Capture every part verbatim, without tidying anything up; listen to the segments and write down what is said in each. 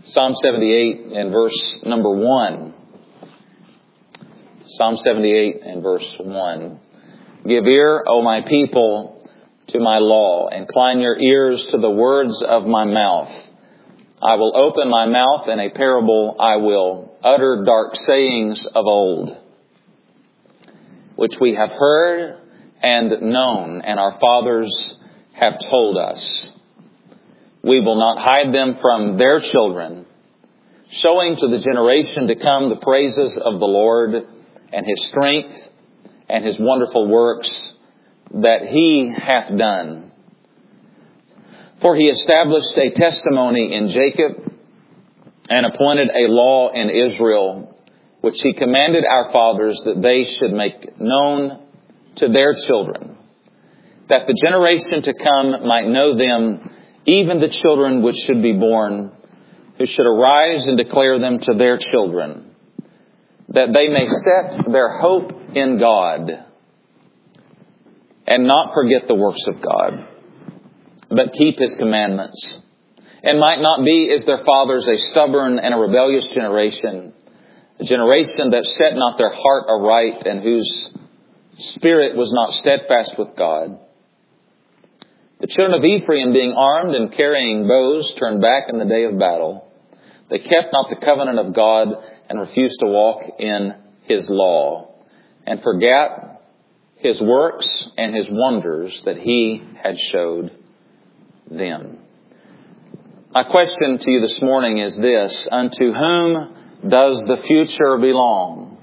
Psalm seventy-eight and verse number one. Psalm seventy-eight and verse one. Give ear, O my people, to my law. Incline your ears to the words of my mouth. I will open my mouth in a parable. I will utter dark sayings of old, which we have heard and known, and our fathers have told us. We will not hide them from their children, showing to the generation to come the praises of the Lord and His strength and His wonderful works that He hath done. For He established a testimony in Jacob and appointed a law in Israel, which He commanded our fathers that they should make known to their children, that the generation to come might know them, even the children which should be born, who should arise and declare them to their children, that they may set their hope in God and not forget the works of God, but keep His commandments, and might not be as their fathers, a stubborn and a rebellious generation, a generation that set not their heart aright and whose spirit was not steadfast with God. The children of Ephraim, being armed and carrying bows, turned back in the day of battle. They kept not the covenant of God and refused to walk in His law, and forgat His works and His wonders that He had showed them. My question to you this morning is this: unto whom does the future belong?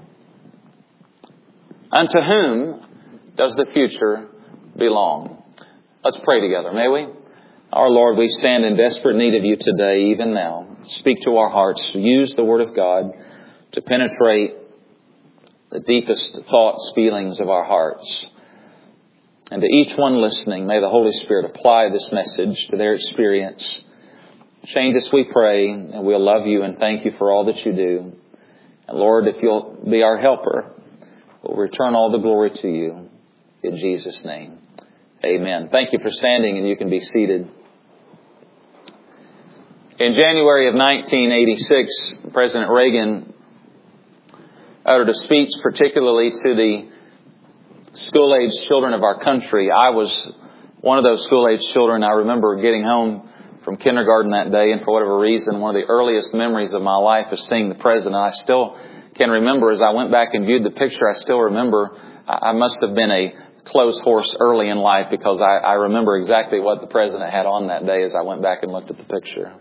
Unto whom does the future belong? Let's pray together, may we? Our Lord, we stand in desperate need of You today, even now. Speak to our hearts. Use the Word of God to penetrate the deepest thoughts, feelings of our hearts. And to each one listening, may the Holy Spirit apply this message to their experience. Change us, we pray, and we'll love You and thank You for all that You do. And Lord, if You'll be our helper, we'll return all the glory to You. In Jesus' name, amen. Thank you for standing, and you can be seated. In January of nineteen eighty-six, President Reagan uttered a speech particularly to the school-aged children of our country. I was one of those school-aged children. I remember getting home from kindergarten that day, and for whatever reason, one of the earliest memories of my life is seeing the President. I still can remember, as I went back and viewed the picture, I still remember I must have been a close horse early in life, because I, I remember exactly what the President had on that day as I went back and looked at the picture.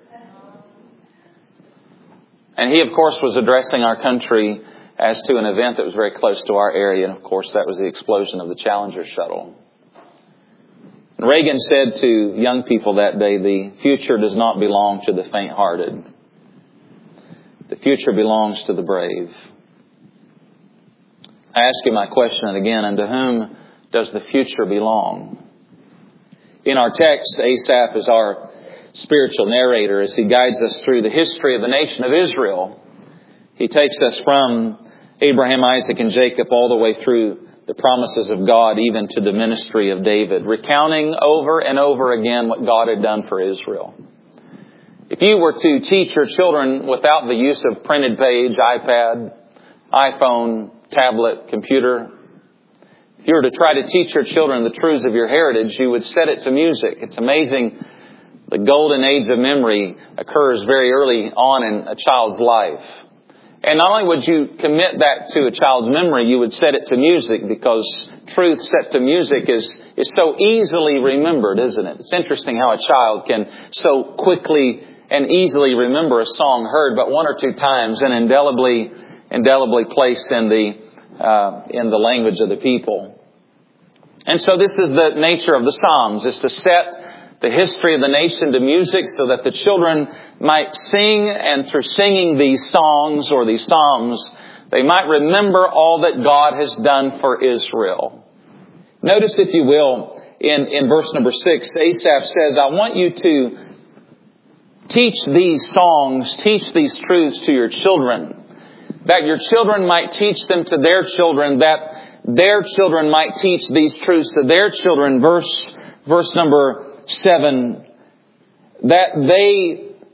And he, of course, was addressing our country as to an event that was very close to our area. And, of course, that was the explosion of the Challenger shuttle. And Reagan said to young people that day, the future does not belong to the faint-hearted. The future belongs to the brave. I ask you my question again, unto whom does the future belong? In our text, Asaph is our spiritual narrator as he guides us through the history of the nation of Israel. He takes us from Abraham, Isaac, and Jacob all the way through the promises of God, even to the ministry of David, recounting over and over again what God had done for Israel. If you were to teach your children without the use of printed page, iPad, iPhone, tablet, computer, if you were to try to teach your children the truths of your heritage, you would set it to music. It's amazing. The golden age of memory occurs very early on in a child's life. And not only would you commit that to a child's memory, you would set it to music, because truth set to music is, is so easily remembered, isn't it? It's interesting how a child can so quickly and easily remember a song heard but one or two times and indelibly, indelibly placed in the, uh, in the language of the people. And so this is the nature of the Psalms, is to set the history of the nation to music so that the children might sing, and through singing these songs or these psalms, they might remember all that God has done for Israel. Notice, if you will, in, in verse number six, Asaph says, I want you to teach these songs, teach these truths to your children, that your children might teach them to their children, that their children might teach these truths to their children. Verse, verse number seven, that they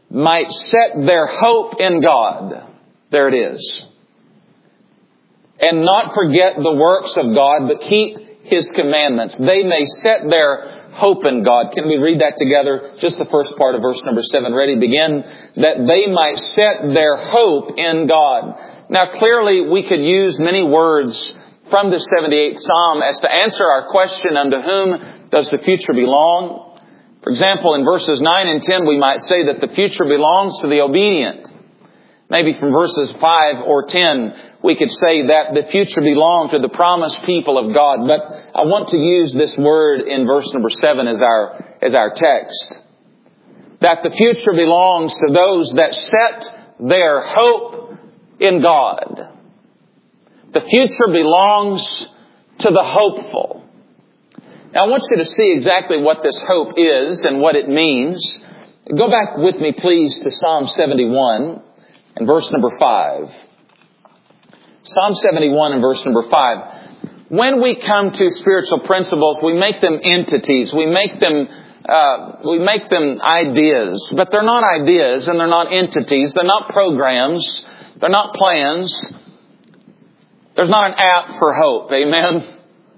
might set their hope in God. There it is. And not forget the works of God, but keep His commandments. They may set their hope in God. Can we read that together? Just the first part of verse number seven. Ready, begin. That they might set their hope in God. Now clearly we could use many words from the seventy-eighth Psalm as to answer our question, unto whom does the future belong? For example, in verses nine and ten we might say that the future belongs to the obedient. Maybe from verses five or ten we could say that the future belonged to the promised people of God. But I want to use this word in verse number seven as our, as our text. That the future belongs to those that set their hope in God. The future belongs to the hopeful. Now I want you to see exactly what this hope is and what it means. Go back with me please to Psalm seventy-one and verse number five. Psalm seventy-one and verse number five. When we come to spiritual principles, we make them entities. We make them, uh, we make them ideas. But they're not ideas and they're not entities. They're not programs. They're not plans. There's not an app for hope. Amen.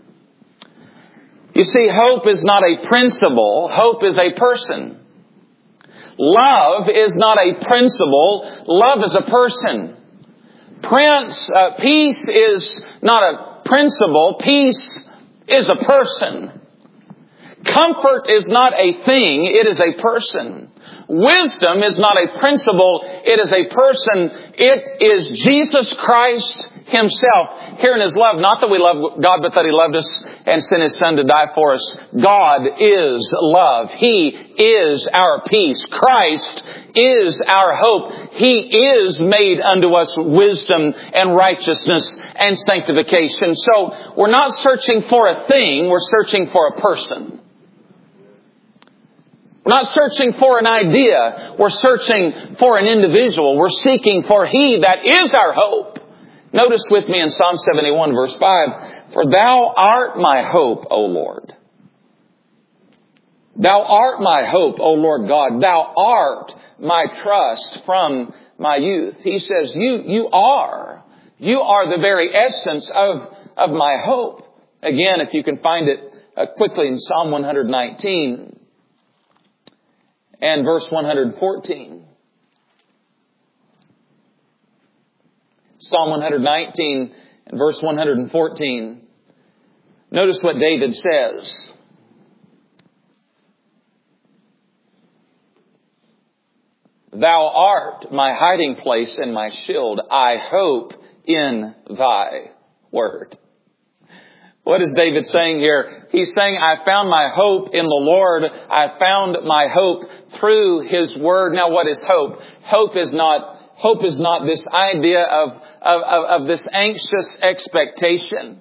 You see, hope is not a principle. Hope is a person. Love is not a principle. Love is a person. Prince, uh, peace is not a principle. Peace is a person. Comfort is not a thing. It is a person. Wisdom is not a principle. It is a person. It is Jesus Christ Himself. Here in His love, not that we love God, but that He loved us and sent His Son to die for us. God is love. He is our peace. Christ is our hope. He is made unto us wisdom and righteousness and sanctification. So we're not searching for a thing. We're searching for a person. We're not searching for an idea. We're searching for an individual. We're seeking for He that is our hope. Notice with me in Psalm seventy-one verse five, for Thou art my hope, O Lord. Thou art my hope, O Lord God. Thou art my trust from my youth. He says, you, you are. You are the very essence of, of my hope. Again, if you can find it uh, quickly in Psalm one nineteen. And verse one fourteen. Psalm one nineteen and verse one fourteen. Notice what David says. Thou art my hiding place and my shield. I hope in Thy word. What is David saying here? He's saying, I found my hope in the Lord. I found my hope through His Word. Now what is hope? Hope is not, hope is not this idea of, of, of, of this anxious expectation.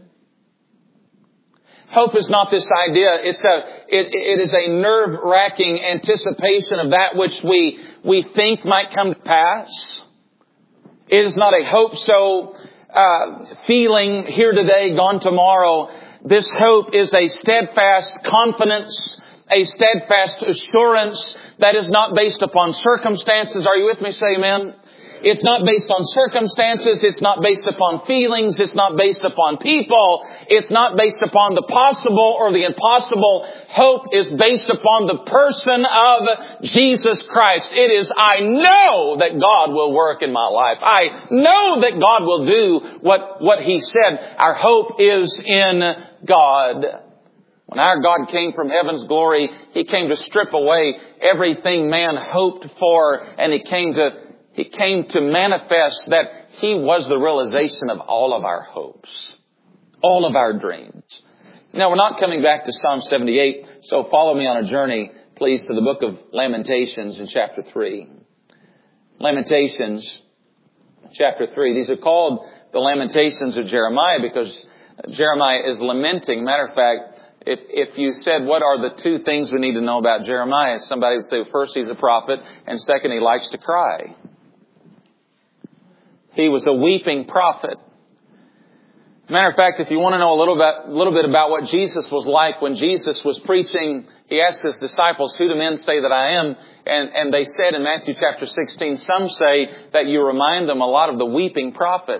Hope is not this idea. It's a, it, it is a nerve-wracking anticipation of that which we, we think might come to pass. It is not a hope so Uh, feeling here today, gone tomorrow. This hope is a steadfast confidence, a steadfast assurance that is not based upon circumstances. Are you with me? Say amen. It's not based on circumstances. It's not based upon feelings. It's not based upon people. It's not based upon the possible or the impossible. Hope is based upon the person of Jesus Christ. It is, I know that God will work in my life. I know that God will do what, what He said. Our hope is in God. When our God came from heaven's glory, He came to strip away everything man hoped for, and He came to He came to manifest that He was the realization of all of our hopes, all of our dreams. Now, we're not coming back to Psalm seventy-eight, so follow me on a journey, please, to the book of Lamentations in chapter three. Lamentations, chapter three. These are called the Lamentations of Jeremiah because Jeremiah is lamenting. Matter of fact, If, if you said, what are the two things we need to know about Jeremiah? Somebody would say, first, he's a prophet, and second, he likes to cry. He was a weeping prophet. Matter of fact, if you want to know a little bit, little bit about what Jesus was like when Jesus was preaching, He asked His disciples, who do men say that I am? And, and they said in Matthew chapter sixteen, some say that you remind them a lot of the weeping prophet.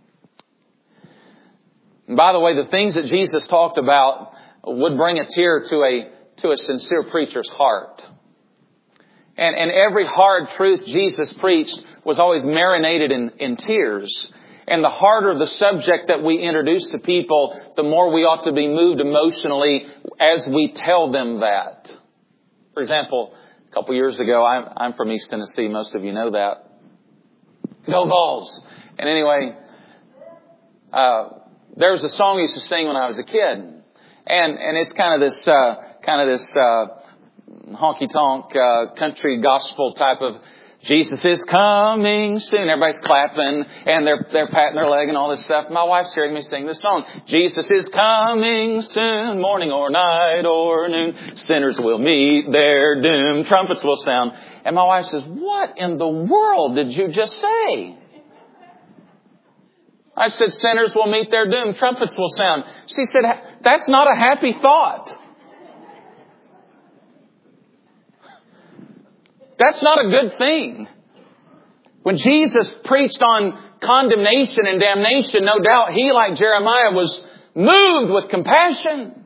And by the way, the things that Jesus talked about would bring a tear to a, to a sincere preacher's heart. And, and every hard truth Jesus preached was always marinated in, in tears. And the harder the subject that we introduce to people, the more we ought to be moved emotionally as we tell them that. For example, a couple years ago, I'm, I'm from East Tennessee. Most of you know that. Go Vols! And anyway, uh, there was a song I used to sing when I was a kid. And, and it's kind of this, uh, kind of this, uh, honky-tonk, uh, country gospel type of, Jesus is coming soon. Everybody's clapping and they're, they're patting their leg and all this stuff. My wife's hearing me sing this song. Jesus is coming soon, morning or night or noon. Sinners will meet their doom. Trumpets will sound. And my wife says, what in the world did you just say? I said, sinners will meet their doom. Trumpets will sound. She said, that's not a happy thought. That's not a good thing. When Jesus preached on condemnation and damnation, no doubt He, like Jeremiah, was moved with compassion.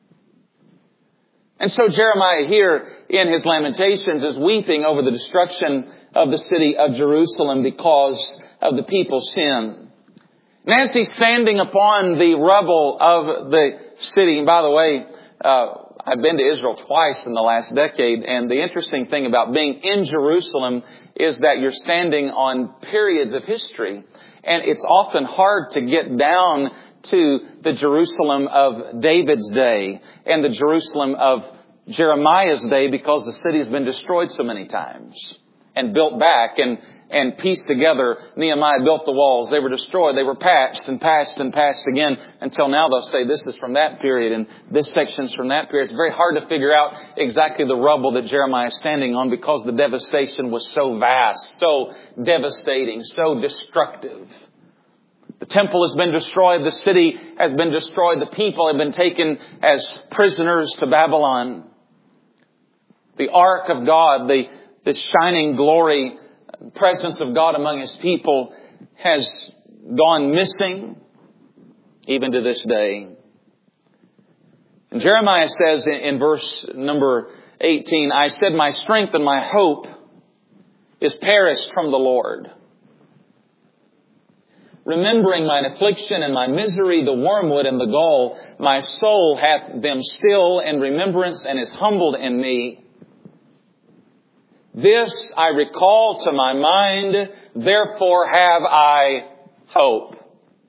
And so Jeremiah here in his Lamentations is weeping over the destruction of the city of Jerusalem because of the people's sin. And as he's standing upon the rubble of the city, and by the way, uh, I've been to Israel twice in the last decade, and the interesting thing about being in Jerusalem is that you're standing on periods of history. And it's often hard to get down to the Jerusalem of David's day and the Jerusalem of Jeremiah's day because the city has been destroyed so many times and built back and and pieced together. Nehemiah built the walls. They were destroyed. They were patched and patched and patched again until now they'll say this is from that period and this section's from that period. It's very hard to figure out exactly the rubble that Jeremiah is standing on because the devastation was so vast, so devastating, so destructive. The temple has been destroyed. The city has been destroyed. The people have been taken as prisoners to Babylon. The ark of God, the, the shining glory presence of God among His people has gone missing even to this day. And Jeremiah says in, in verse number eighteen, I said, my strength and my hope is perished from the Lord. Remembering mine affliction and my misery, the wormwood and the gall, my soul hath them still in remembrance and is humbled in me. This I recall to my mind, therefore have I hope.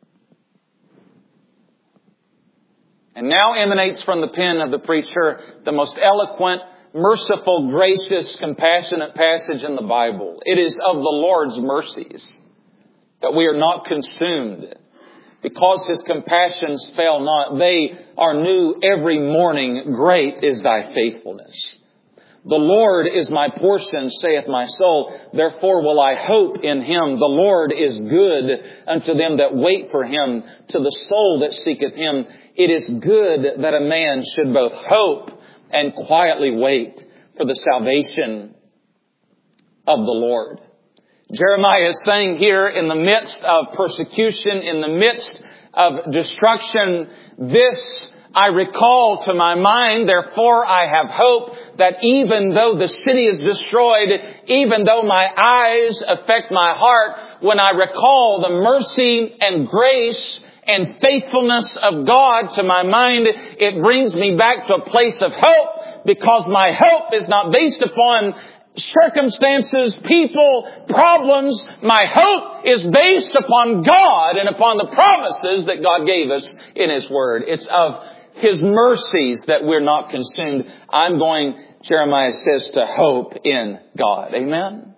And now emanates from the pen of the preacher the most eloquent, merciful, gracious, compassionate passage in the Bible. It is of the Lord's mercies that we are not consumed, because His compassions fail not. They are new every morning. Great is thy faithfulness. The Lord is my portion, saith my soul. Therefore will I hope in Him. The Lord is good unto them that wait for Him, to the soul that seeketh Him. It is good that a man should both hope and quietly wait for the salvation of the Lord. Jeremiah is saying here, in the midst of persecution, in the midst of destruction, this I recall to my mind, therefore I have hope, that even though the city is destroyed, even though my eyes affect my heart, when I recall the mercy and grace and faithfulness of God to my mind, it brings me back to a place of hope, because my hope is not based upon circumstances, people, problems. My hope is based upon God and upon the promises that God gave us in His Word. It's of His mercies that we're not consumed. I'm going, Jeremiah says, to hope in God. Amen?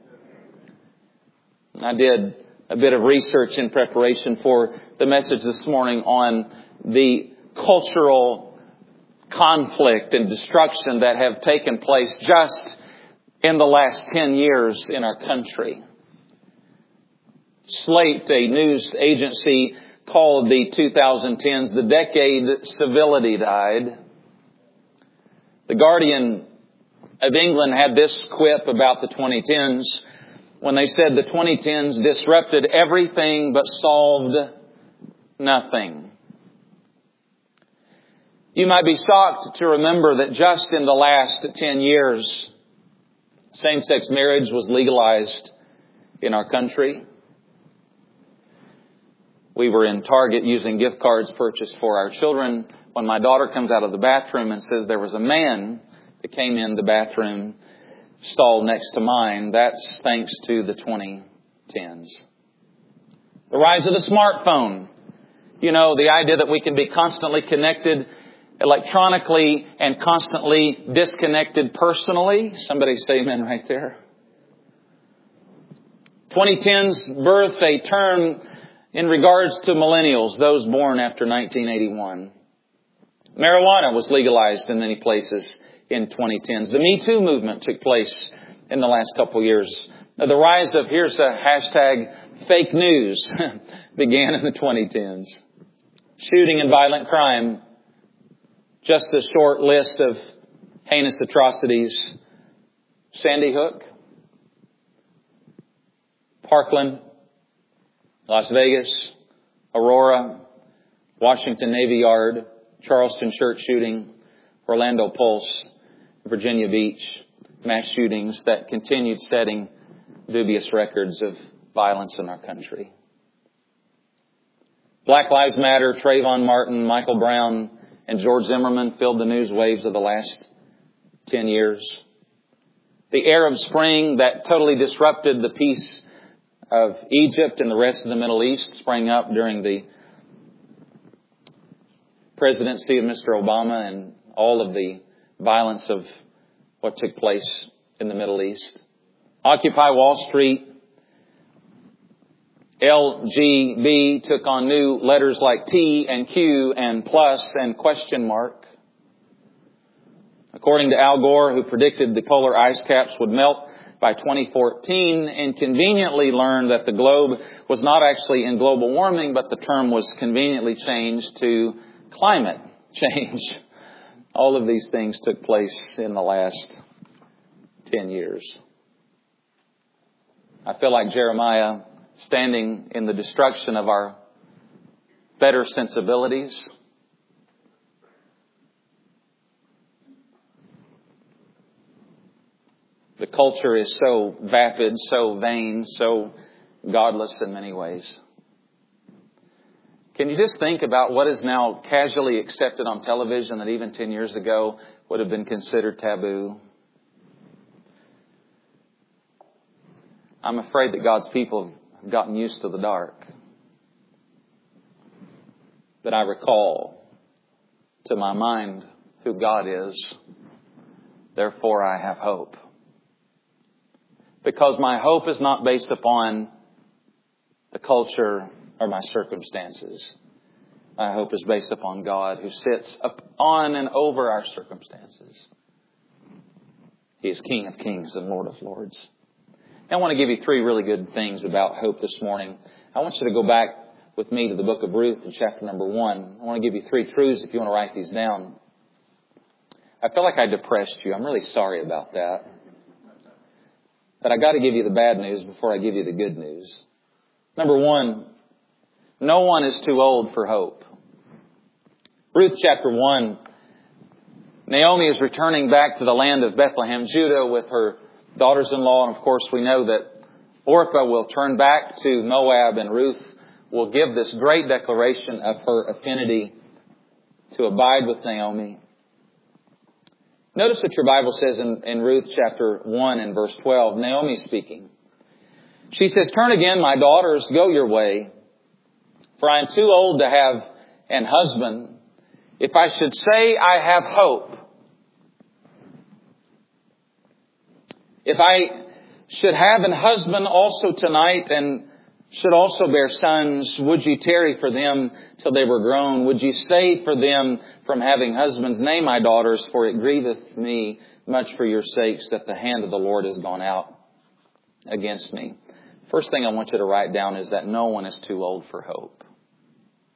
I did a bit of research in preparation for the message this morning on the cultural conflict and destruction that have taken place just in the last ten years in our country. Slate, a news agency, called the two thousand tens, the decade civility died. The Guardian of England had this quip about the twenty tens when they said the twenty tens disrupted everything but solved nothing. You might be shocked to remember that just in the last ten years, same-sex marriage was legalized in our country. We were in Target using gift cards purchased for our children when my daughter comes out of the bathroom and says there was a man that came in the bathroom stall next to mine. That's thanks to the twenty tens. The rise of the smartphone. You know, the idea that we can be constantly connected electronically and constantly disconnected personally. Somebody say amen right there. twenty tens birthed a term in regards to millennials, those born after nineteen eighty-one. Marijuana was legalized in many places in twenty tens. The Me Too movement took place in the last couple of years. The rise of, here's a hashtag, fake news began in the twenty tens. Shooting and violent crime. Just a short list of heinous atrocities. Sandy Hook, Parkland, Las Vegas, Aurora, Washington Navy Yard, Charleston church shooting, Orlando Pulse, Virginia Beach, mass shootings that continued setting dubious records of violence in our country. Black Lives Matter, Trayvon Martin, Michael Brown, and George Zimmerman filled the news waves of the last ten years. The Arab Spring that totally disrupted the peace of Egypt and the rest of the Middle East sprang up during the presidency of Mister Obama and all of the violence of what took place in the Middle East. Occupy Wall Street. L G B took on new letters like T and Q and plus and question mark. According to Al Gore, who predicted the polar ice caps would melt by twenty fourteen, and conveniently learned that the globe was not actually in global warming, but the term was conveniently changed to climate change. All of these things took place in the last ten years. I feel like Jeremiah standing in the destruction of our better sensibilities. The culture is so vapid, so vain, so godless in many ways. Can you just think about what is now casually accepted on television that even ten years ago would have been considered taboo? I'm afraid that God's people have gotten used to the dark. But I recall to my mind who God is. Therefore I have hope. Because my hope is not based upon the culture or my circumstances. My hope is based upon God who sits up on and over our circumstances. He is King of Kings and Lord of Lords. I want to give you three really good things about hope this morning. I want you to go back with me to the book of Ruth in chapter number one. I want to give you three truths if you want to write these down. I feel like I depressed you. I'm really sorry about that. But I got to give you the bad news before I give you the good news. Number one, no one is too old for hope. Ruth chapter one, Naomi is returning back to the land of Bethlehem, Judah, with her daughters-in-law. And of course, we know that Orpah will turn back to Moab, and Ruth will give this great declaration of her affinity to abide with Naomi. Notice what your Bible says in, in Ruth chapter one and verse twelve. Naomi speaking. She says, "Turn again, my daughters, go your way. For I am too old to have an husband. If I should say I have hope, if I should have an husband also tonight and should also bear sons, would ye tarry for them till they were grown? Would ye stay for them from having husbands? Nay, my daughters, for it grieveth me much for your sakes that the hand of the Lord has gone out against me." First thing I want you to write down is that no one is too old for hope.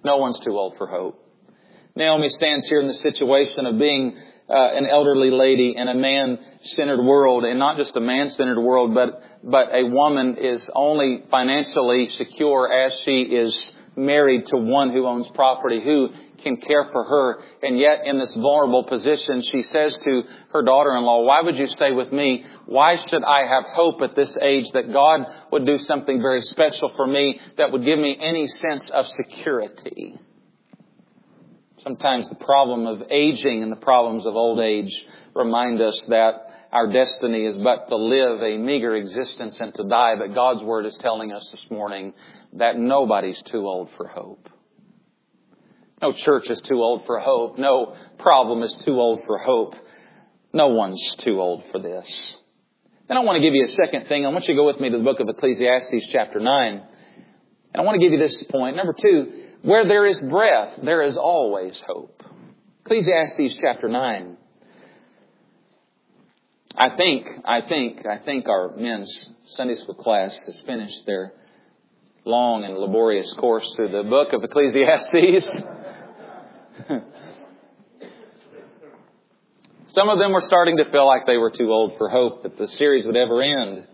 No one's too old for hope. Naomi stands here in the situation of being uh, an elderly lady in a man-centered world, and not just a man-centered world, but but a woman is only financially secure as she is married to one who owns property, who can care for her. And yet in this vulnerable position, she says to her daughter-in-law, why would you stay with me? Why should I have hope at this age that God would do something very special for me that would give me any sense of security? Sometimes the problem of aging and the problems of old age remind us that our destiny is but to live a meager existence and to die. But God's Word is telling us this morning that nobody's too old for hope. No church is too old for hope. No problem is too old for hope. No one's too old for this. Then I want to give you a second thing. I want you to go with me to the book of Ecclesiastes chapter nine. And I want to give you this point. Number two, where there is breath, there is always hope. Ecclesiastes chapter nine. I think, I think, I think our men's Sunday school class has finished their long and laborious course through the book of Ecclesiastes. Some of them were starting to feel like they were too old for hope, that the series would ever end.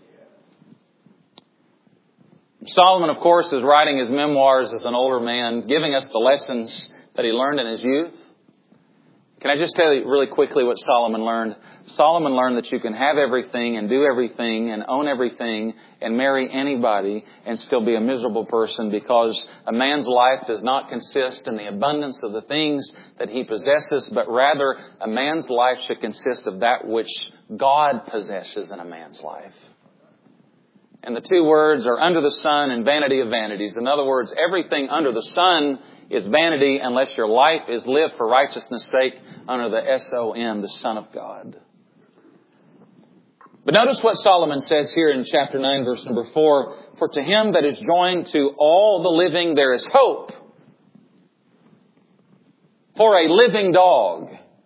Solomon, of course, is writing his memoirs as an older man, giving us the lessons that he learned in his youth. Can I just tell you really quickly what Solomon learned? Solomon learned that you can have everything and do everything and own everything and marry anybody and still be a miserable person, because a man's life does not consist in the abundance of the things that he possesses, but rather a man's life should consist of that which God possesses in a man's life. And the two words are under the sun and vanity of vanities. In other words, everything under the sun is vanity unless your life is lived for righteousness' sake under the S O N, the Son of God. But notice what Solomon says here in chapter nine, verse number four. For to him that is joined to all the living there is hope. For a living dog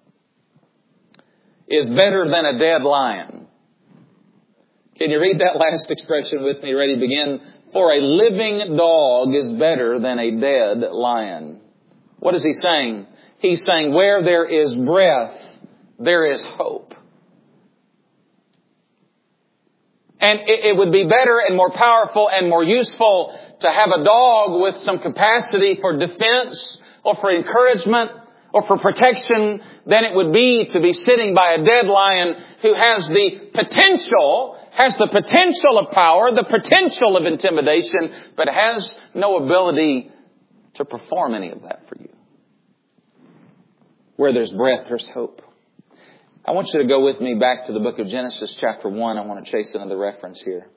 is better than a dead lion. Can you read that last expression with me? Ready, begin. For a living dog is better than a dead lion. What is he saying? He's saying where there is breath, there is hope. And it, it would be better and more powerful and more useful to have a dog with some capacity for defense or for encouragement or for protection than it would be to be sitting by a dead lion who has the potential, has the potential of power, the potential of intimidation, but has no ability to perform any of that for you. Where there's breath, there's hope. I want you to go with me back to the book of Genesis chapter one. I want to chase another reference here.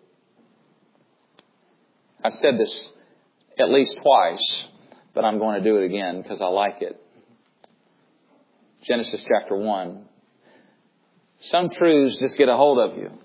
I've said this at least twice, but I'm going to do it again because I like it. Genesis chapter one. Some truths just get a hold of you.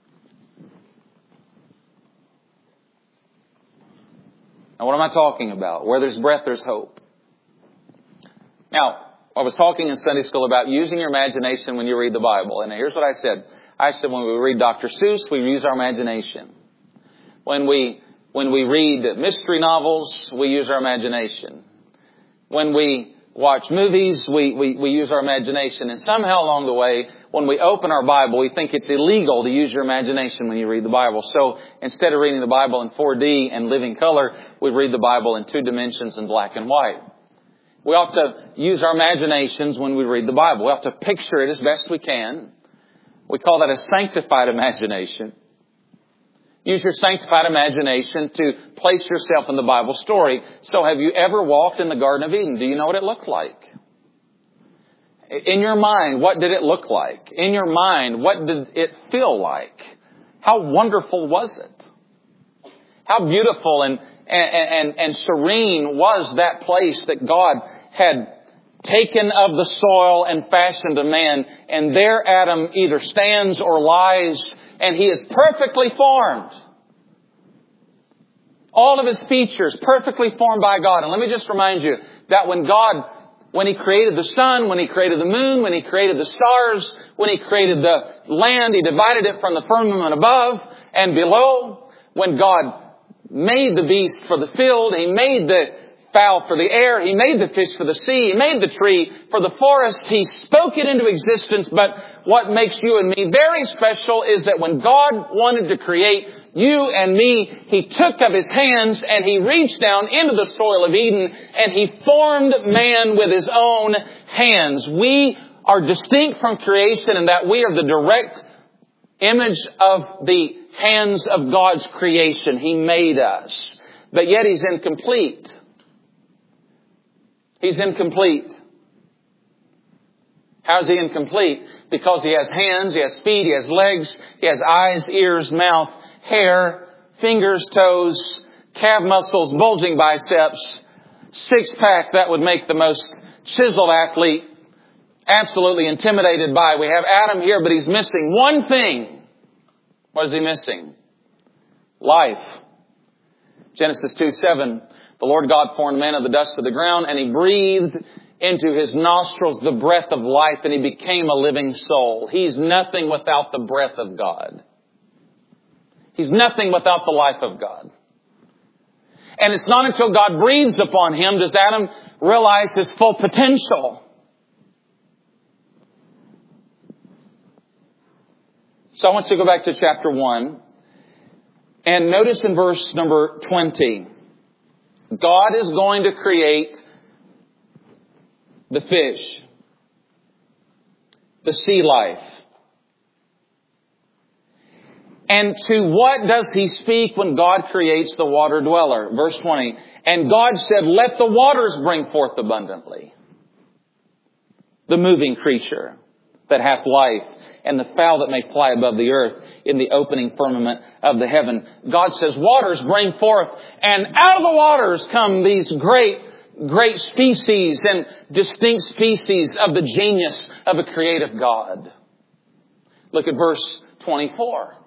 Now, what am I talking about? Where there's breath, there's hope. Now, I was talking in Sunday school about using your imagination when you read the Bible. And here's what I said. I said when we read Doctor Seuss, we use our imagination. When we, when we read mystery novels, we use our imagination. When we watch movies, we, we, we use our imagination. And somehow along the way, when we open our Bible, we think it's illegal to use your imagination when you read the Bible. So instead of reading the Bible in four D and living color, we read the Bible in two dimensions in black and white. We ought to use our imaginations when we read the Bible. We ought to picture it as best we can. We call that a sanctified imagination. Use your sanctified imagination to place yourself in the Bible story. So have you ever walked in the Garden of Eden? Do you know what it looked like? In your mind, what did it look like? In your mind, what did it feel like? How wonderful was it? How beautiful and, and, and, and serene was that place that God had taken of the soil and fashioned a man. And there Adam either stands or lies, and he is perfectly formed. All of his features perfectly formed by God. And let me just remind you that when God, when He created the sun, when He created the moon, when He created the stars, when He created the land, He divided it from the firmament above and below. When God made the beast for the field, He made the fowl for the air. He made the fish for the sea. He made the tree for the forest. He spoke it into existence. But what makes you and me very special is that when God wanted to create you and me, He took of His hands and He reached down into the soil of Eden and He formed man with His own hands. We are distinct from creation in that we are the direct image of the hands of God's creation. He made us. But yet He's incomplete. He's incomplete. How is He incomplete? Because He has hands, He has feet, He has legs, He has eyes, ears, mouth, hair, fingers, toes, calf muscles, bulging biceps, six-pack that would make the most chiseled athlete absolutely intimidated by. We have Adam here, but he's missing one thing. What is he missing? Life. Genesis two seven. The Lord God formed man of the dust of the ground, and He breathed into his nostrils the breath of life, and he became a living soul. He's nothing without the breath of God. He's nothing without the life of God. And it's not until God breathes upon him does Adam realize his full potential. So I want you to go back to chapter one. And notice in verse number twenty, God is going to create the fish, the sea life. And to what does He speak when God creates the water dweller? Verse twenty, and God said, let the waters bring forth abundantly the moving creature that hath life, and the fowl that may fly above the earth in the opening firmament of the heaven. God says, waters bring forth, and out of the waters come these great, great species and distinct species of the genius of a creative God. Look at verse twenty-four.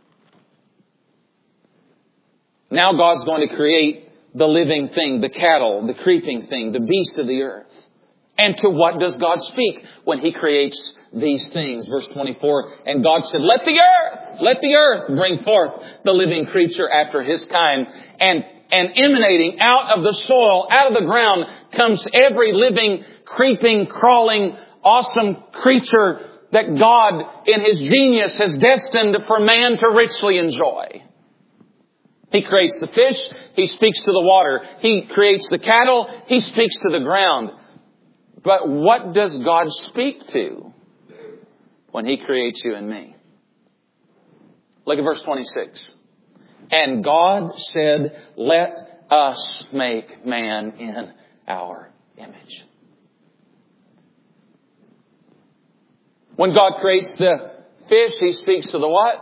Now God's going to create the living thing, the cattle, the creeping thing, the beast of the earth. And to what does God speak when He creates these things? Verse twenty-four, and God said, let the earth, let the earth bring forth the living creature after his kind. And, and emanating out of the soil, out of the ground, comes every living, creeping, crawling, awesome creature that God in His genius has destined for man to richly enjoy. He creates the fish, He speaks to the water. He creates the cattle, He speaks to the ground. But what does God speak to when He creates you and me? Look at verse twenty-six. And God said, let us make man in our image. When God creates the fish, He speaks to the what?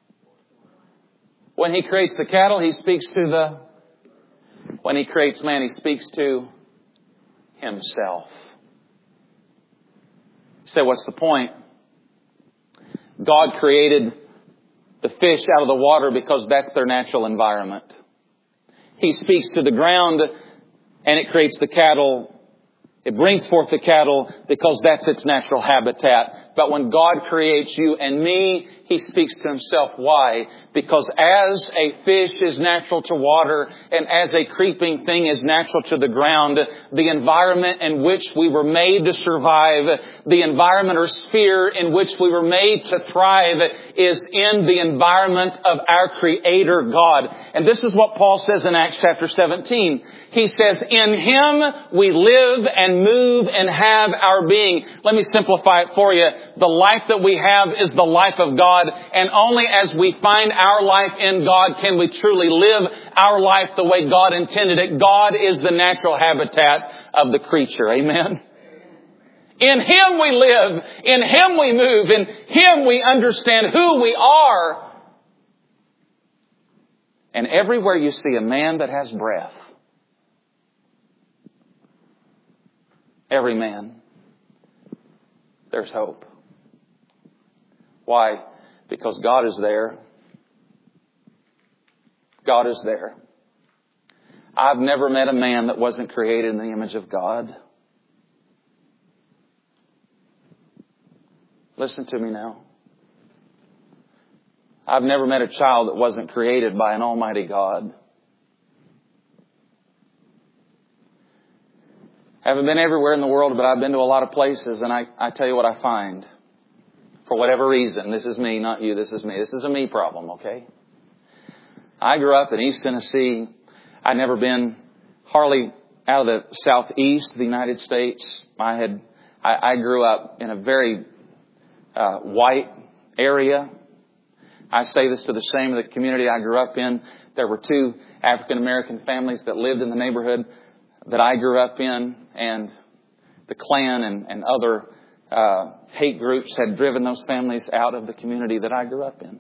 When He creates the cattle, He speaks to the... When He creates man, He speaks to Himself. You say, what's the point? God created the fish out of the water because that's their natural environment. He speaks to the ground and it creates the cattle. It brings forth the cattle because that's its natural habitat. But when God creates you and me, He speaks to Himself. Why? Because as a fish is natural to water and as a creeping thing is natural to the ground, the environment in which we were made to survive, the environment or sphere in which we were made to thrive is in the environment of our Creator God. And this is what Paul says in Acts chapter seventeen. He says, in Him we live and move and have our being. Let me simplify it for you. The life that we have is the life of God. And only as we find our life in God can we truly live our life the way God intended it. God is the natural habitat of the creature. Amen. In Him we live. In Him we move. In Him we understand who we are. And everywhere you see a man that has breath, every man, there's hope. Why? Because God is there. God is there. I've never met a man that wasn't created in the image of God. Listen to me now. I've never met a child that wasn't created by an almighty God. Haven't been everywhere in the world, but I've been to a lot of places, and I, I tell you what I find. For whatever reason, this is me, not you, this is me. This is a me problem, okay? I grew up in East Tennessee. I'd never been hardly out of the southeast of the United States. I had, I, I grew up in a very uh, white area. I say this to the shame of the community I grew up in. There were two African American families that lived in the neighborhood that I grew up in, and the Klan and, and other uh, hate groups had driven those families out of the community that I grew up in.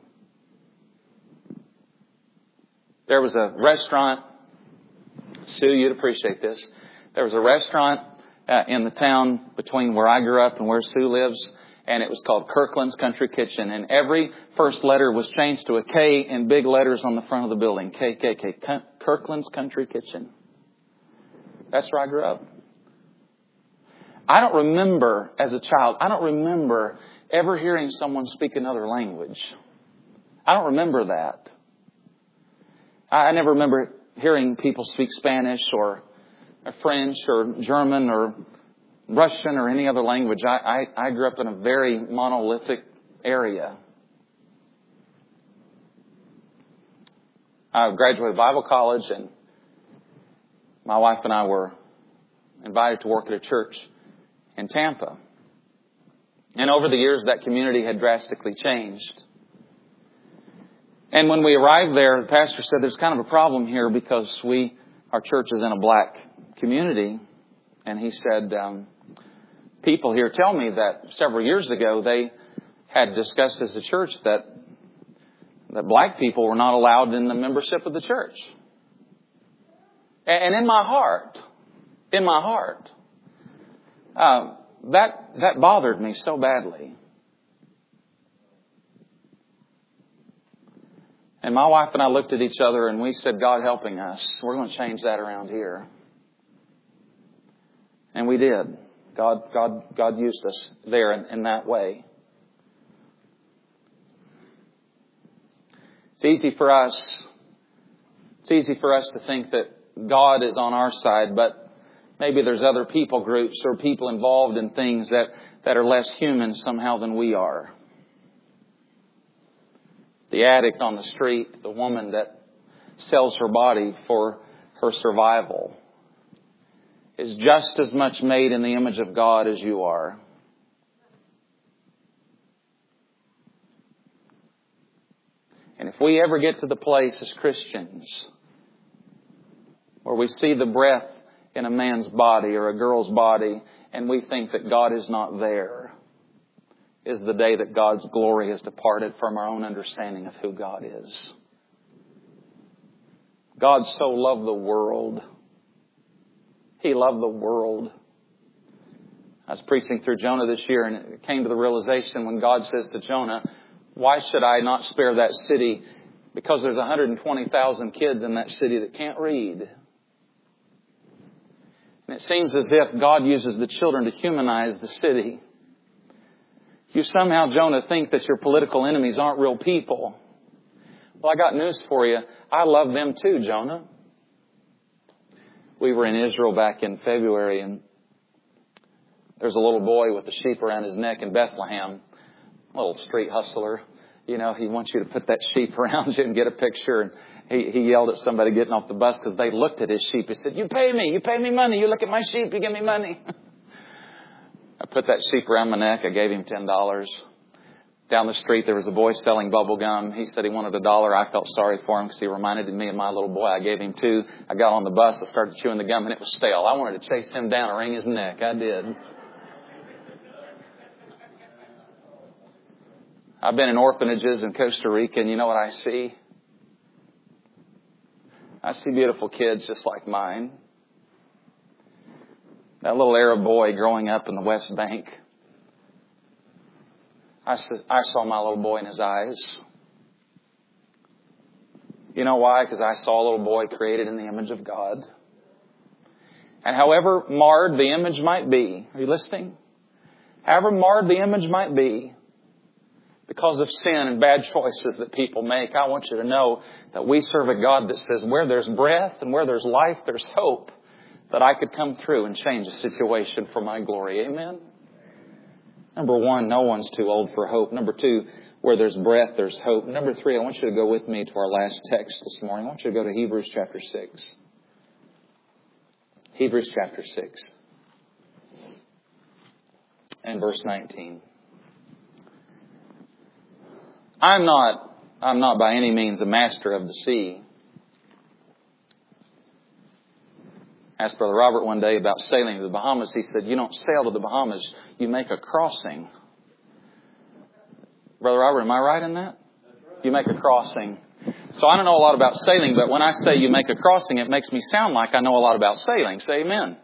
There was a restaurant, Sue, you'd appreciate this. There was a restaurant uh, in the town between where I grew up and where Sue lives, and it was called Kirkland's Country Kitchen. And every first letter was changed to a K in big letters on the front of the building. K, K, K. Kirkland's Country Kitchen. That's where I grew up. I don't remember, as a child, I don't remember ever hearing someone speak another language. I don't remember that. I never remember hearing people speak Spanish or French or German or Russian or any other language. I, I, I grew up in a very monolithic area. I graduated Bible college, and my wife and I were invited to work at a church in Tampa. And over the years, that community had drastically changed. And when we arrived there, the pastor said, there's kind of a problem here because we, our church is in a black community. And he said, um, people here tell me that several years ago they had discussed as a church that that black people were not allowed in the membership of the church. And in my heart, in my heart, uh, that that bothered me so badly. And my wife and I looked at each other and we said, God helping us, we're going to change that around here. And we did. God, God, God used us there in, in that way. It's easy for us. It's easy for us to think that God is on our side, but maybe there's other people groups or people involved in things that, that are less human somehow than we are. The addict on the street, the woman that sells her body for her survival, is just as much made in the image of God as you are. And if we ever get to the place as Christians where we see the breath in a man's body or a girl's body and we think that God is not there, is the day that God's glory has departed from our own understanding of who God is. God so loved the world. He loved the world. I was preaching through Jonah this year, and it came to the realization when God says to Jonah, why should I not spare that city? Because there's one hundred twenty thousand kids in that city that can't read. And it seems as if God uses the children to humanize the city. You somehow, Jonah, think that your political enemies aren't real people. Well, I got news for you. I love them too, Jonah. We were in Israel back in February, and there's a little boy with a sheep around his neck in Bethlehem. A little street hustler. You know, he wants you to put that sheep around you and get a picture. And he, he yelled at somebody getting off the bus because they looked at his sheep. He said, you pay me. You pay me money. You look at my sheep. You give me money. I put that sheep around my neck. I gave him ten dollars. Down the street, there was a boy selling bubble gum. He said he wanted a dollar. I felt sorry for him because he reminded me of my little boy. I gave him two. I got on the bus. I started chewing the gum, and it was stale. I wanted to chase him down and wring his neck. I did. I've been in orphanages in Costa Rica, and you know what I see? I see beautiful kids just like mine. That little Arab boy growing up in the West Bank. I saw my little boy in his eyes. You know why? Because I saw a little boy created in the image of God. And however marred the image might be, are you listening? However marred the image might be, because of sin and bad choices that people make, I want you to know that we serve a God that says where there's breath and where there's life, there's hope. that I could come through and change a situation for my glory. Amen? Number one, no one's too old for hope. Number two, where there's breath, there's hope. Number three, I want you to go with me to our last text this morning. I want you to go to Hebrews chapter six. Hebrews chapter six. And verse nineteen. I'm not, I'm not by any means a master of the sea. I asked Brother Robert one day about sailing to the Bahamas. He said, you don't sail to the Bahamas, you make a crossing. Brother Robert, am I right in that? You make a crossing. So I don't know a lot about sailing, but when I say you make a crossing, it makes me sound like I know a lot about sailing. Say amen.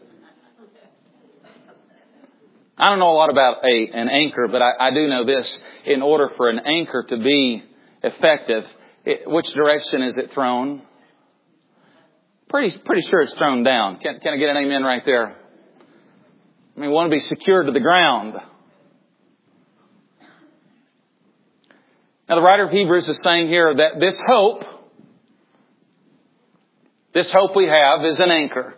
I don't know a lot about a, an anchor, but I, I do know this. In order for an anchor to be effective, it, which direction is it thrown? Pretty, pretty sure it's thrown down. Can, can I get an amen right there? I mean, we want to be secured to the ground. Now, the writer of Hebrews is saying here that this hope, this hope we have is an anchor.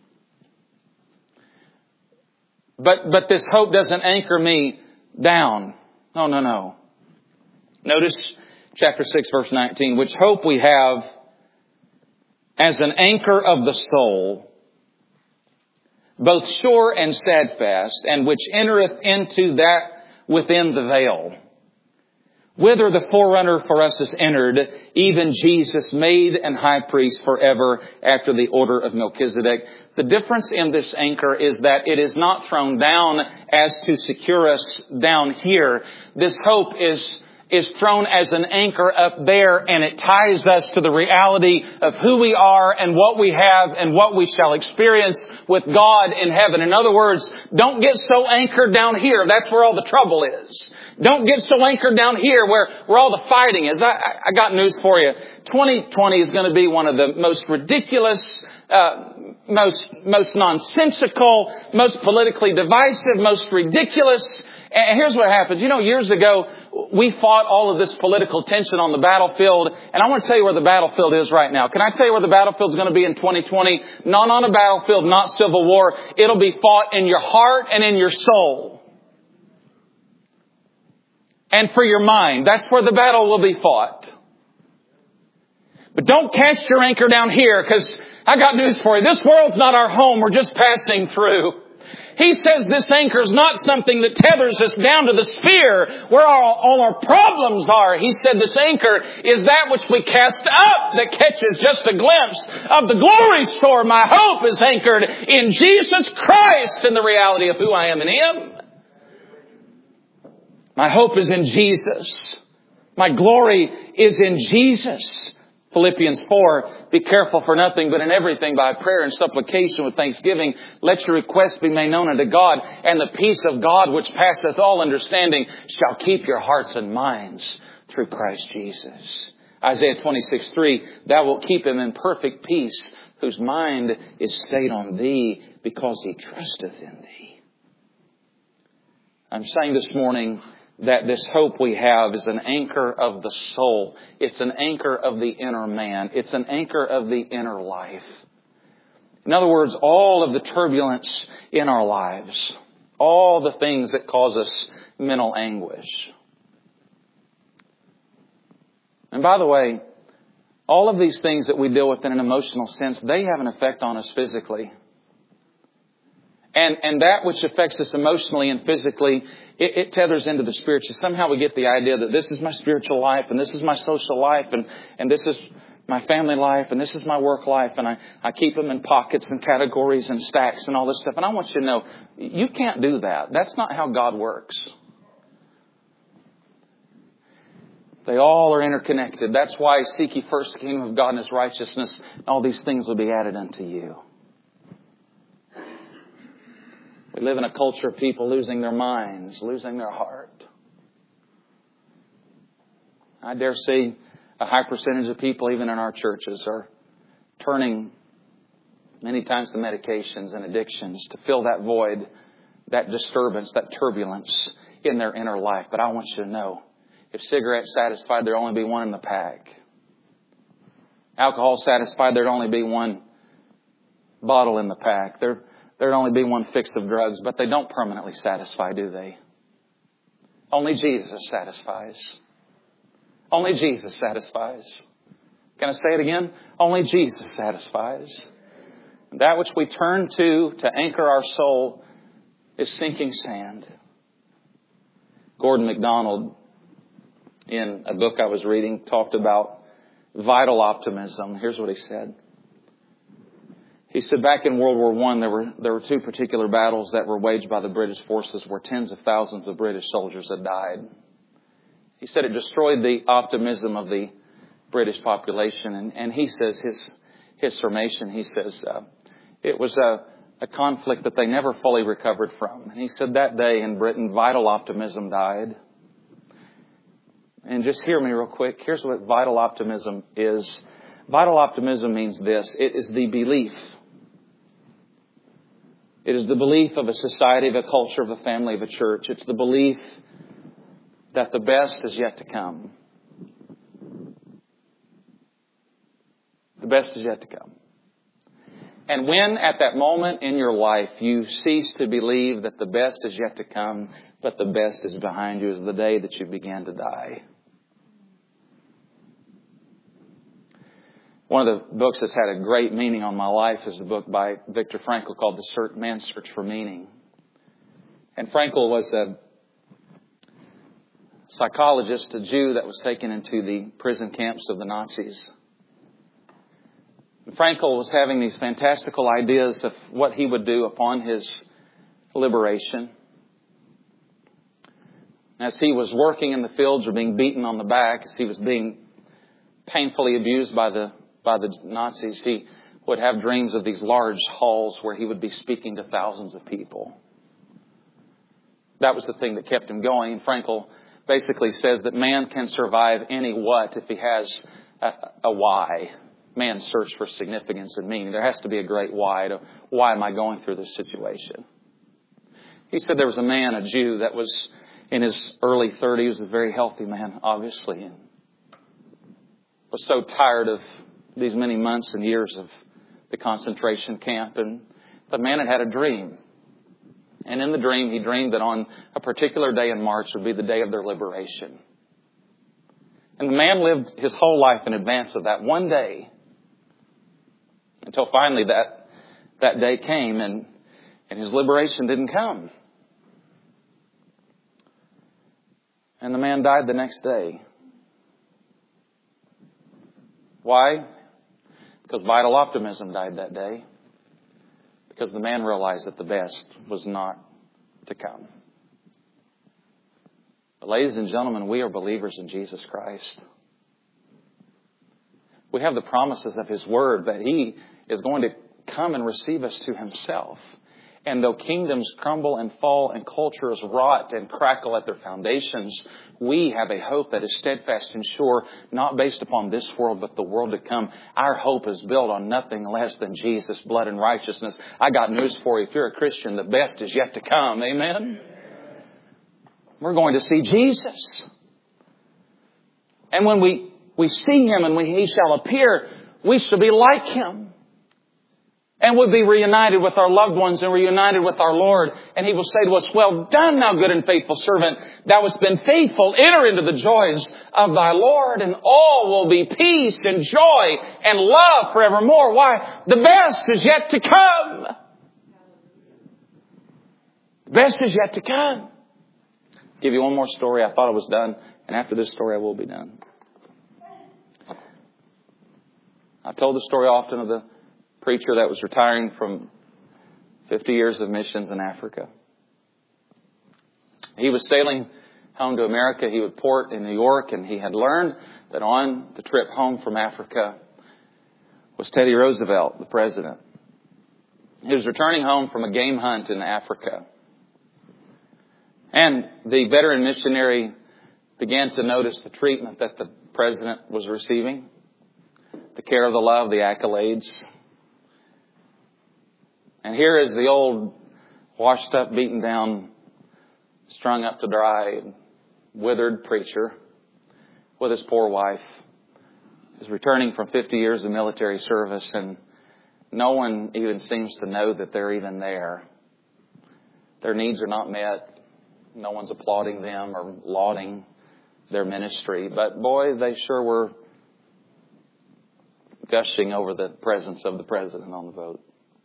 But, but this hope doesn't anchor me down. No, no, no. Notice chapter six, verse nineteen, which hope we have as an anchor of the soul, both sure and steadfast, and which entereth into that within the veil, whither the forerunner for us is entered, even Jesus made an high priest forever after the order of Melchizedek. The difference in this anchor is that it is not thrown down as to secure us down here. This hope is is thrown as an anchor up there, and it ties us to the reality of who we are and what we have and what we shall experience with God in heaven. In other words, don't get so anchored down here. That's where all the trouble is. Don't get so anchored down here where, where all the fighting is. I, I got news for you. twenty twenty is going to be one of the most ridiculous, uh, most, most nonsensical, most politically divisive, most ridiculous. And here's what happens. You know, years ago, we fought all of this political tension on the battlefield. And I want to tell you where the battlefield is right now. Can I tell you where the battlefield is going to be in twenty twenty? Not on a battlefield, not civil war. It'll be fought in your heart and in your soul. And for your mind. That's where the battle will be fought. But don't cast your anchor down here, because I got news for you. This world's not our home. We're just passing through. He says this anchor is not something that tethers us down to the sphere where all, all our problems are. He said this anchor is that which we cast up that catches just a glimpse of the glory store. My hope is anchored in Jesus Christ and the reality of who I am in Him. My hope is in Jesus. My glory is in Jesus. Philippians four, be careful for nothing, but in everything by prayer and supplication with thanksgiving, let your requests be made known unto God, and the peace of God which passeth all understanding shall keep your hearts and minds through Christ Jesus. Isaiah twenty-six three, thou wilt keep him in perfect peace, whose mind is stayed on thee, because he trusteth in thee. I'm saying this morning that this hope we have is an anchor of the soul. It's an anchor of the inner man. It's an anchor of the inner life. In other words, all of the turbulence in our lives, all the things that cause us mental anguish. And by the way, all of these things that we deal with in an emotional sense, they have an effect on us physically. And, and that which affects us emotionally and physically, it, it tethers into the spiritual. Somehow we get the idea that this is my spiritual life, and this is my social life, and, and this is my family life, and this is my work life, and I, I keep them in pockets and categories and stacks and all this stuff. And I want you to know, you can't do that. That's not how God works. They all are interconnected. That's why seek ye first the kingdom of God and His righteousness, and all these things will be added unto you. We live in a culture of people losing their minds, losing their heart. I dare say a high percentage of people, even in our churches, are turning many times to medications and addictions to fill that void, that disturbance, that turbulence in their inner life. But I want you to know, if cigarettes satisfied, there'd only be one in the pack. Alcohol satisfied, there'd only be one bottle in the pack. There, there'd only be one fix of drugs, but they don't permanently satisfy, do they? Only Jesus satisfies. Only Jesus satisfies. Can I say it again? Only Jesus satisfies. That which we turn to to anchor our soul is sinking sand. Gordon MacDonald, in a book I was reading, talked about vital optimism. Here's what he said. He said back in World War One, there were there were two particular battles that were waged by the British forces where tens of thousands of British soldiers had died. He said it destroyed the optimism of the British population. And, and he says, his his summation, he says, uh, it was a, a conflict that they never fully recovered from. And he said that day in Britain, vital optimism died. And just hear me real quick. Here's what vital optimism is. Vital optimism means this. It is the belief. It is the belief of a society, of a culture, of a family, of a church. It's the belief that the best is yet to come. The best is yet to come. And when at that moment in your life you cease to believe that the best is yet to come, but the best is behind you, is the day that you began to die. One of the books that's had a great meaning on my life is the book by Viktor Frankl called The Man's Search for Meaning. And Frankl was a psychologist, a Jew that was taken into the prison camps of the Nazis. And Frankl was having these fantastical ideas of what he would do upon his liberation. As he was working in the fields or being beaten on the back, as he was being painfully abused by the by the Nazis, he would have dreams of these large halls where he would be speaking to thousands of people. That was the thing that kept him going. And Frankl basically says that man can survive any what if he has a, a why. Man's search for significance and meaning. There has to be a great why to why am I going through this situation. He said there was a man, a Jew, that was in his early thirties, a very healthy man, obviously, and was so tired of these many months and years of the concentration camp. And the man had had a dream. And in the dream, he dreamed that on a particular day in March would be the day of their liberation. And the man lived his whole life in advance of that one day. Until finally that, that day came and, and his liberation didn't come. And the man died the next day. Why? Because vital optimism died that day. Because the man realized that the best was not to come. But ladies and gentlemen, we are believers in Jesus Christ. We have the promises of His Word that He is going to come and receive us to Himself. And though kingdoms crumble and fall and cultures rot and crackle at their foundations, we have a hope that is steadfast and sure, not based upon this world, but the world to come. Our hope is built on nothing less than Jesus' blood and righteousness. I got news for you. If you're a Christian, the best is yet to come. Amen? We're going to see Jesus. And when we, we see Him and when He shall appear, we shall be like Him. And we'll be reunited with our loved ones and reunited with our Lord. And He will say to us, well done, thou good and faithful servant. Thou hast been faithful. Enter into the joys of thy Lord. And all will be peace and joy and love forevermore. Why? The best is yet to come. The best is yet to come. I'll give you one more story. I thought I was done. And after this story, I will be done. I've told the story often of the preacher that was retiring from fifty years of missions in Africa. He was sailing home to America. He would port in New York, and he had learned that on the trip home from Africa was Teddy Roosevelt, the president. He was returning home from a game hunt in Africa. And the veteran missionary began to notice the treatment that the president was receiving, the care of the love, the accolades. And here is the old, washed up, beaten down, strung up to dry, withered preacher with his poor wife. He's returning from fifty years of military service, and No one even seems to know that they're even there. Their needs are not met. No one's applauding them or lauding their ministry. But boy, they sure were gushing over the presence of the president on the vote.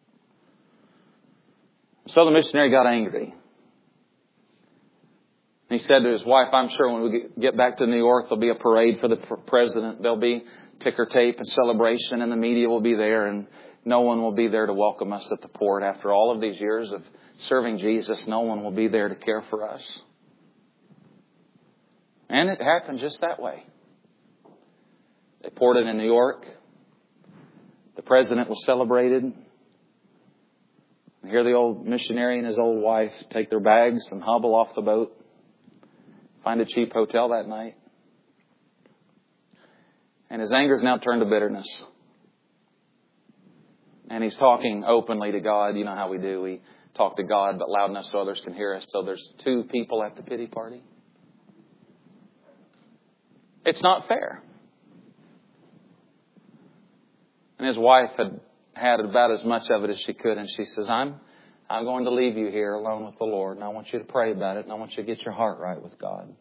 So the missionary got angry. He said to his wife, I'm sure when we get back to New York, there'll be a parade for the president. There'll be ticker tape and celebration, and the media will be there, and no one will be there to welcome us at the port. After all of these years of serving Jesus, no one will be there to care for us. And it happened just that way. They ported in New York. The president was celebrated. And here the old missionary and his old wife take their bags and hobble off the boat. Find a cheap hotel that night. And his anger is now turned to bitterness. And he's talking openly to God. You know how we do. We talk to God, but loud enough so others can hear us. So there's two people at the pity party. It's not fair. And his wife had had about as much of it as she could. And she says, I'm I'm going to leave you here alone with the Lord. And I want you to pray about it. And I want you to get your heart right with God.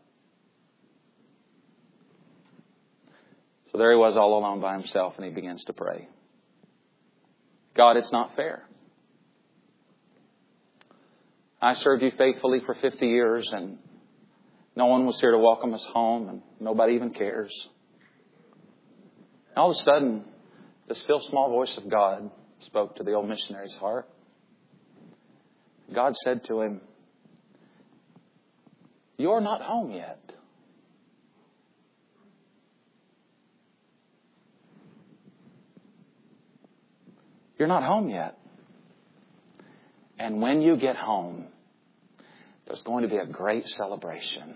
So there he was all alone by himself. And he begins to pray. God, it's not fair. I served you faithfully for fifty years. And no one was here to welcome us home. And nobody even cares. And all of a sudden, the still small voice of God spoke to the old missionary's heart. God said to him, you're not home yet. You're not home yet. And when you get home, there's going to be a great celebration.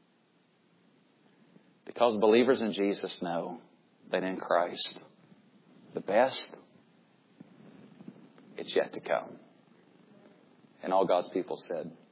Because believers in Jesus know that in Christ, the best, it's yet to come. And all God's people said,